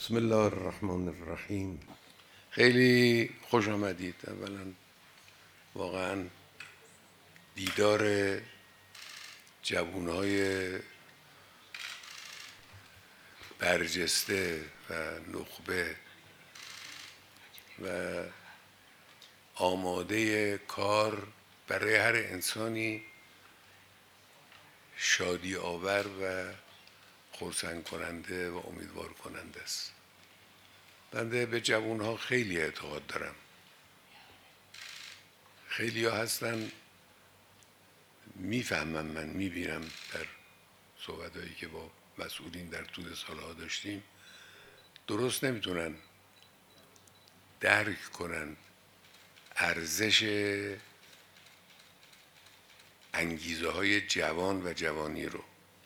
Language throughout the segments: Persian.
بسم الله الرحمن الرحیم. خیلی خوش آمدید. اولا واقعا دیدار جوانهای برجسته و نخبه و آماده کار برای هر انسانی شادی آور و خرسند کننده و امیدوار کننده است. بنده به جوانها خیلی اعتقاد دارم. خیلی ها هستن میفهمم، من میبینم در صحبتهایی که با مسئولین در طول سالها داشتیم، درست نمیتونن درک کنن ارزش انگیزه های جوان و جوانی رو.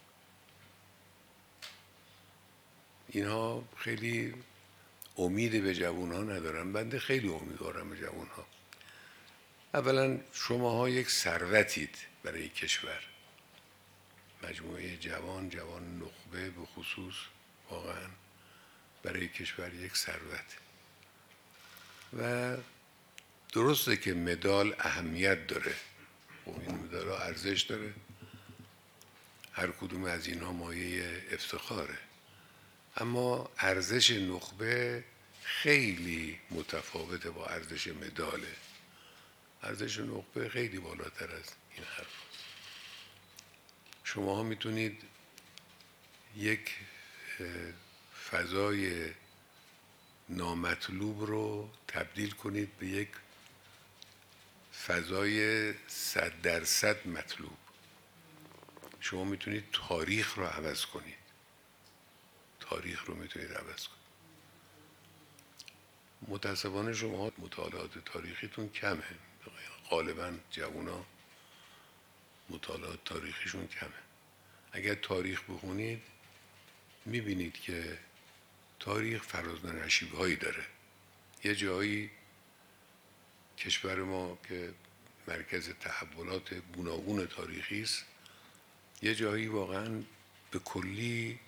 اینها خیلی امید به جوانها ندارن. بنده خیلی امیدوارم به جوانها. اولا شماها یک ثروتید برای کشور، مجموعه جوان نخبه به خصوص، واقعا برای کشور یک ثروت. و درسته که مدال اهمیت داره، این مدال ارزش داره، هر کدوم از اینها مایه افتخاره، اما ارزش نخبه خیلی متفاوته با ارزش مداله. ارزش نخبه خیلی بالاتر از این حرف. شما ها میتونید یک فضای نامطلوب رو تبدیل کنید به یک فضای 100% مطلوب. شما میتونید تاریخ رو عوض کنید. تاریخ رو میتونید عوض کنید. متاسفانه شما مطالعات تاریخیتون کمه. غالبا جوونا مطالعات تاریخیشون کمه. اگر تاریخ بخونید میبینید که تاریخ فراز و نشیب‌هایی داره. یه جایی کشور ما که مرکز تحولات گوناگون تاریخی است، یه جایی واقعا به کلی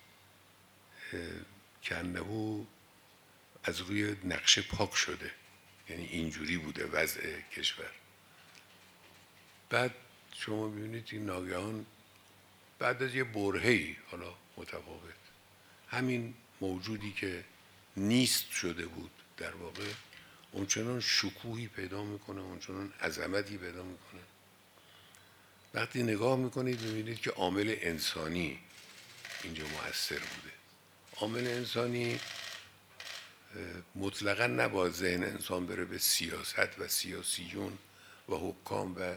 کنهو از روی نقشه پاک شده. یعنی اینجوری بوده وضع کشور. بعد شما ببینید این ناگهان بعد از یه برهه‌ای، حالا متفاوت، همین موجودی که نیست شده بود در واقع اونچنان شکوهی پیدا میکنه، اونچنان عظمتی پیدا میکنه. وقتی نگاه میکنید میبینید که عامل انسانی اینجا مؤثر بوده. عامل انسانی مطلقا نباید ذهن انسان بره به سیاست و سیاسیون و حکام و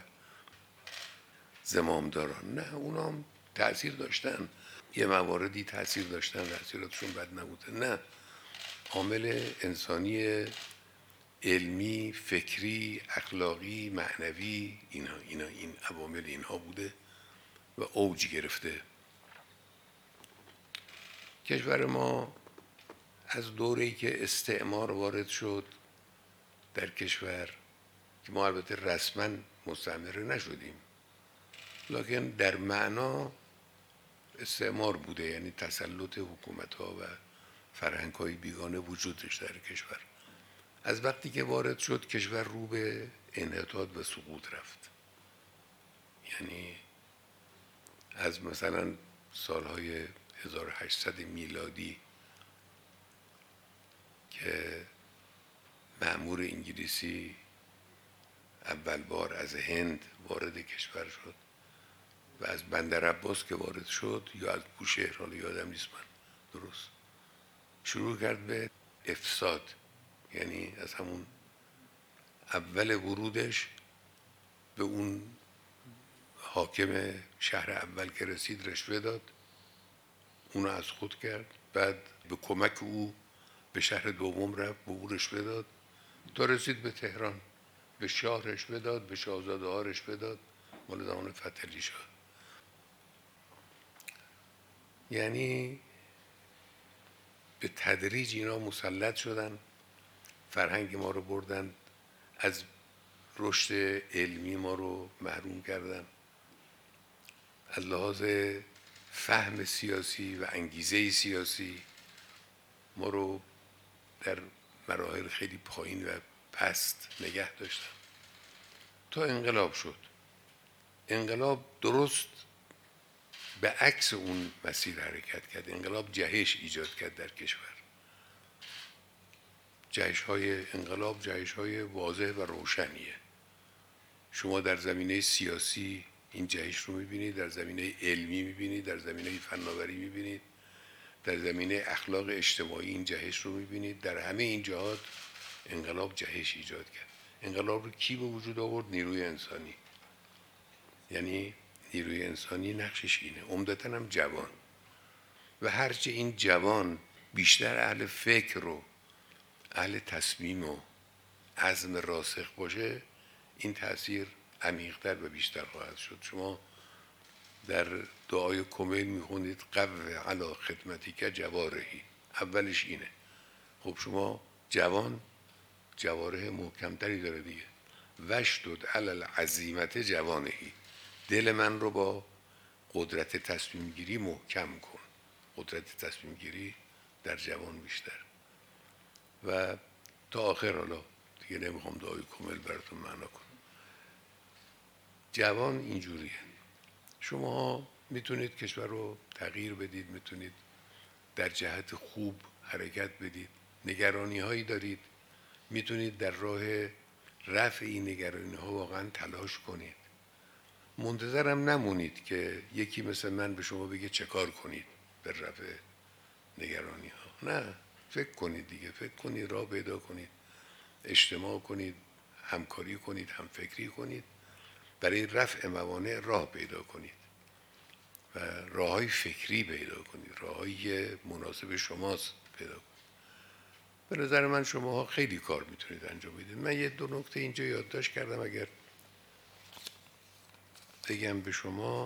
زمامداران. نه، اونا هم تأثیر داشتن، یه مواردی تأثیر داشتن، تأثیراتشون بد نبوده. نه، عامل انسانی علمی، فکری، اخلاقی، معنوی، این عوامل اینها بوده و اوج گرفته. کشور ما از دوره‌ای که استعمار وارد شد در کشور، که ما البته رسما مستعمره نشدیم لکن در معنا استعمار بوده، یعنی تسلط حکومت‌ها و فرهنگ‌های بیگانه وجودش در کشور. از وقتی که وارد شد کشور رو به انحطاط و سقوط رفت. یعنی از مثلا سالهای 1800 میلادی که مأمور انگلیسی اول بار از هند وارد کشور شد و از بندر عباس که وارد شد یا از بوشهر، حالا یادم نیست من درست، شروع کرد به افساد. یعنی از همون اول ورودش به اون حاکم شهر اول که رسید رشوه داد، اونو از خود کرد. بعد به کمک او به شهر دوم رفت، به او رشوه داد تا رسید به تهران. به شاه رشوه داد، به شاهزاده ها رشوه داد، مال زمان فتحعلی شاه. یعنی به تدریج اینا مسلط شدن، فرهنگ ما رو بردن، از رشد علمی ما رو محروم کردن، از لحاظ فهم سیاسی و انگیزه سیاسی ما رو در مراحل خیلی پایین و پست نگه داشتن تا انقلاب شد. انقلاب درست به عکس اون مسیر حرکت کرد. انقلاب جهش ایجاد کرد در کشور. جهش‌های انقلاب جهش‌های واضح و روشنیه. شما در زمینه سیاسی این جهش رو می‌بینید، در زمینه علمی می‌بینید، در زمینه فناوری می‌بینید، در زمینه اخلاق اجتماعی این جهش رو می‌بینید. در همه این جهات انقلاب جهش ایجاد کرد. انقلاب رو کی به وجود آورد؟ نیروی انسانی. یعنی نیروی انسانی نقشش اینه، عمدتاً هم جوان. و هرچه این جوان بیشتر اهل فکر و اهل تصمیم و عزم راسخ باشه، این تأثیر عمیق‌تر و بیشتر خواهد شد. شما در دعای کمیل میخونید قو علی خدمتی که جوارحی، اولش اینه. خب شما جوان جوارح محکمتری داره دیگه. وشدد علی العزیمت جوانهی، دل من رو با قدرت تصمیم گیری محکم کن. قدرت تصمیم گیری در جوان بیشتر. و تا آخر، حالا دیگه نمیخوام دعای کمیل براتون معنا کنم. جوان اینجوریه. شما میتونید کشور رو تغییر بدید، میتونید در جهت خوب حرکت بدید. نگرانی هایی دارید، میتونید در راه رفع این نگرانی ها واقعا تلاش کنید. منتظرم نمونید که یکی مثل من به شما بگه چه کار کنید به رفع نگرانی ها. نه، فکر کنید دیگه. فکر کنید، راه پیدا کنید، اجتماع کنید، همکاری کنید، همفکری کنید، برای رفع موانع راه پیدا کنید و راههای فکری پیدا کنید، راههای مناسب شماست پیدا کنید. به نظر من شماها خیلی کار میتونید انجام بدید. من یه دو نکته اینجا یادداشت کردم، اگر بگم به شما.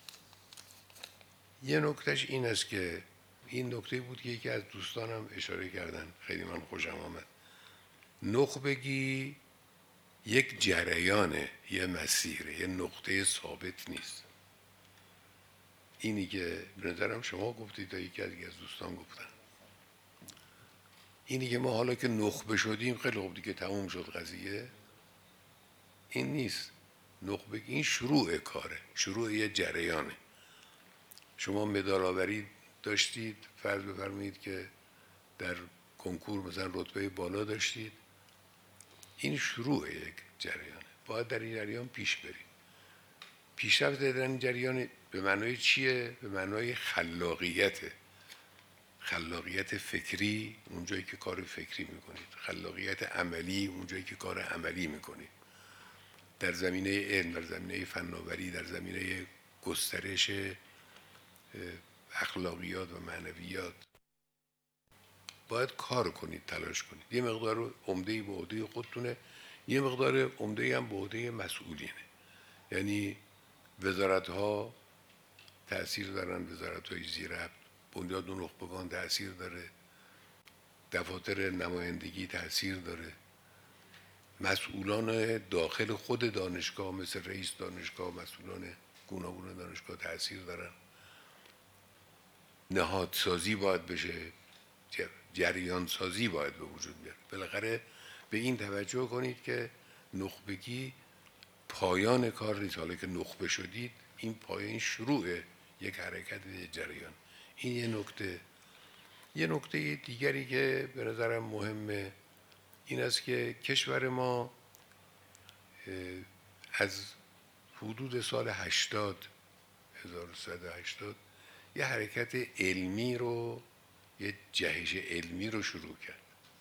یه نکتهش این است که این نکته بود که یکی از دوستانم اشاره کردن، خیلی من خوشم آمد. نخبگی یک جریانه، یه مسیره، یه نقطه ثابت نیست. اینی که به نظرم شما گفتید، تا یکی از دوستان گفتن، اینی که ما حالا که نخبه شدیم خیلی خوب دیگه تموم شد قضیه، این نیست. نخبه این شروع کاره، شروع یه جریانه. شما مدال آوری داشتید، فرض بفرمایید که در کنکور مثلا رتبه بالا داشتید، این شروع یک جریانه. باید در این جریان پیش برید. پیشرفت در این جریان به معنای چیه؟ به معنای خلاقیته. خلاقیت فکری اونجایی که کار فکری میکنید، خلاقیت عملی اونجایی که کار عملی میکنید، در زمینه علم، در زمینه فناوری، در زمینه گسترش اخلاقیات و معنویات باید کار کنید، تلاش کنید. یه مقدار عمده‌ای به عهده خودتونه، یه مقدار عمده‌ای هم به عهده مسئولینه. یعنی وزارت‌ها تأثیر دارن، وزارت‌های زیربط، بنیاد و نخبگان تأثیر داره، دفاتر نمایندگی تأثیر داره، مسئولان داخل خود دانشگاه مثل رئیس دانشگاه، مسئولان گوناگون دانشگاه تأثیر دارن. نهادسازی باید بشه، جریان سازی باید به وجود بیاد. بالاخره به این توجه کنید که نخبگی پایان کار نیست. حالا که نخبه شدید، این پایان شروع یک حرکت، یک جریان. این یه نکته. یه نکته دیگری که به نظرم مهمه این است که کشور ما از حدود سال 1180 یه حرکت علمی رو، یه جهش علمی رو شروع کرد.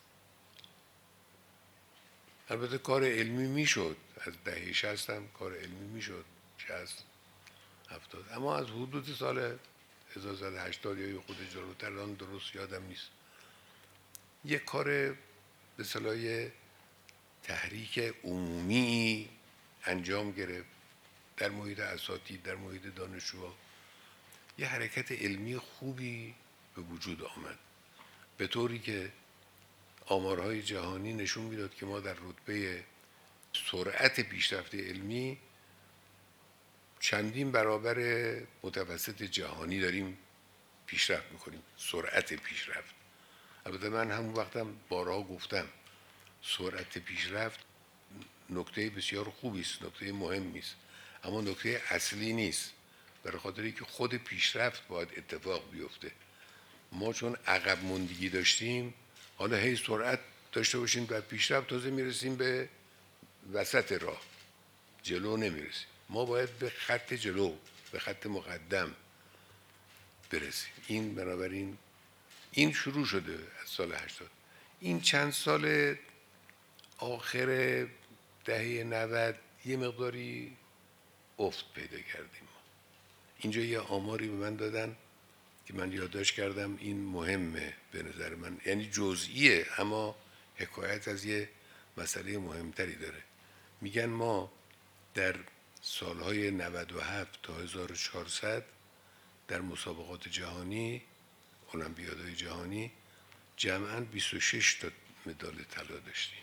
البته کار علمی میشد، از دهه 60 هم کار علمی میشد، 60 70، اما از حدود سال 1180 یا خود جلوتر، الان درست یادم نیست، یه کار به اصطلاح تحریک عمومی انجام گرفت در محیط اساتید، در محیط دانشجوها. یه حرکت علمی خوبی به وجود آمد، به طوری که آمارهای جهانی نشون میداد که ما در رتبه سرعت پیشرفت علمی چندین برابر متوسط جهانی داریم پیشرفت میکنیم. سرعت پیشرفت البته من همون وقتم بارها گفتم سرعت پیشرفت نکته بسیار خوبی است، نکته مهمی است، اما نکته اصلی نیست، برای خاطری که خود پیشرفت باید اتفاق بیفته. ما چون عقب ماندگی داشتیم، حالا هی سرعت داشته باشیم بعد پیشرفت، تازه میرسیم به وسط راه، جلو نمیرسیم. ما باید به خط جلو، به خط مقدم برسیم. این بنابراین این شروع شده از سال 80. این چند سال آخر دهه 90 یه مقداری افت پیدا کردیم. اینجا یه آماری به من دادن که من یادداشت کردم، این مهمه به نظر من، یعنی جزئیه اما حکایت از یه مسئله مهمتری داره. میگن ما در سالهای 97 تا 1400 در مسابقات جهانی، المپیادهای جهانی، جمعاً 26 تا مدال طلا داشتیم،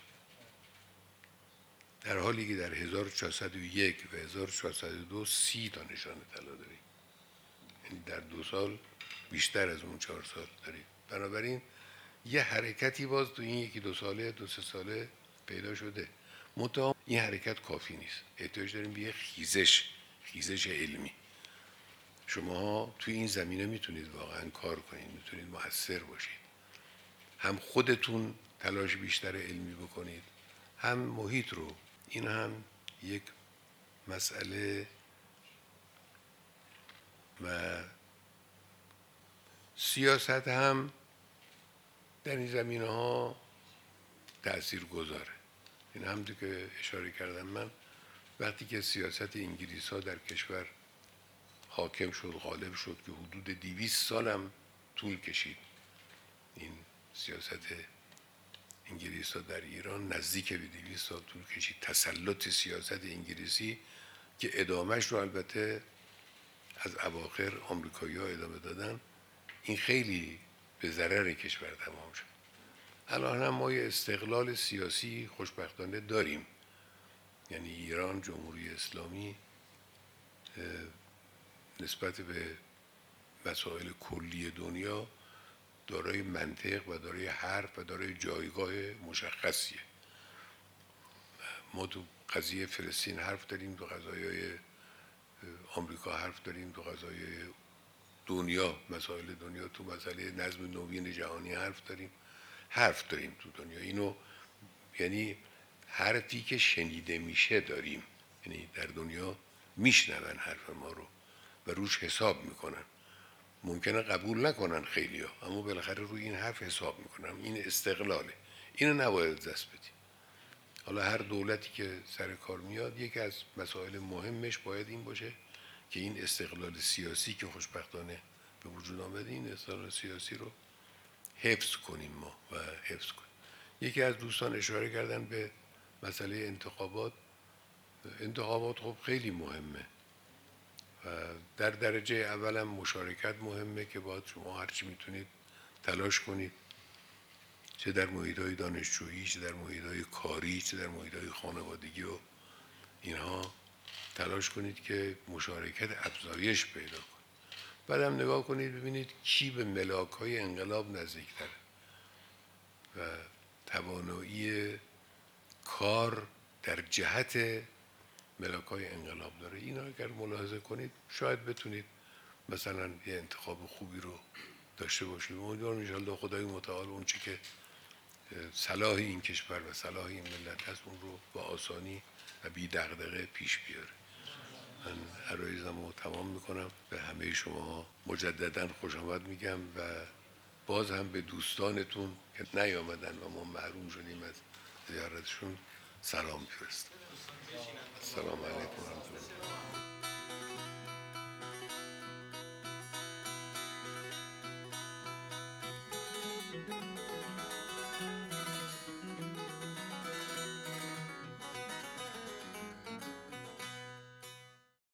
در حالی که در 1401 و 1402 30 تا نشان طلا داریم. یعنی در 2 سال بیشتر از اون 4 سال داریم. بنابراین یه حرکتی باز تو این 1-2 ساله 2-3 ساله پیدا شده. منتها این حرکت کافی نیست، احتیاج داریم به یه خیزش علمی. شما توی این زمینه میتونید واقعا کار کنید، میتونید مؤثر باشید، هم خودتون تلاش بیشتر علمی بکنید، هم محیط رو. این هم یک مسئله و سیاست هم در این زمینه ها تأثیر گذاره. این هم که اشاره کردم من، وقتی که سیاست انگلیس ها در کشور حاکم شد، غالب شد، که حدود 200 سال هم طول کشید این سیاست انگلیس ها در ایران، نزدیک به 200 سال طول کشید تسلط سیاست انگلیسی، که ادامهش رو البته از اواخر آمریکایی ها ادامه دادن. این خیلی به ضرر کشور تمام شد. الان هم ما یه استقلال سیاسی خوشبختانه داریم، یعنی ایران جمهوری اسلامی نسبت به مسائل کلی دنیا دارای منطق و دارای حرف و دارای جایگاه مشخصیه. ما تو قضیه فلسطین حرف داریم، تو قضایای آمریکا حرف داریم، تو قضایای دنیا، مسائل دنیا، تو مسئله نظم نوین جهانی حرف داریم تو دنیا. اینو یعنی حرفی که شنیده میشه داریم، یعنی در دنیا میشنون حرف ما رو و روش حساب میکنن. ممکنه قبول نکنن خیلیا، اما بالاخره روی این حرف حساب میکنن. این استقلاله، اینو نباید دست بدیم. حالا هر دولتی که سر کار میاد، یکی از مسائل مهمش باید این باشه که این استقلال سیاسی که خوشبختانه به وجود آمده، این استقلال سیاسی رو حفظ کنیم ما و حفظ کنیم. یکی از دوستان اشاره کردن به مسئله انتخابات. انتخابات خب خیلی مهمه و در درجه اولم مشارکت مهمه که باید شما هرچی میتونید تلاش کنید، چه در محیط‌های دانشجویی، چه در محیط‌های کاری، چه در محیط‌های خانوادگی و اینها تلاش کنید که مشارکت افزایش پیدا کنید. بعدم نگاه کنید ببینید کی به ملاک‌های انقلاب نزدیک‌تره و توانایی کار در جهت ملاک‌های انقلاب داره. اینا اگر ملاحظه کنید شاید بتونید مثلا یه انتخاب خوبی رو داشته باشید. امیدوارم ان شاءالله خدای متعال اون چی که صلاح این کشور و صلاح این ملت هست اون رو با آسانی و بی دغدغه پیش بیاره. من عرایزم رو تمام میکنم. به همه شما مجددا خوش آمد میگم و باز هم به دوستانتون که نیامدن و ما محروم شدیم از زیارتشون سلام میفرستم. السلام علیکم و رحمت الله.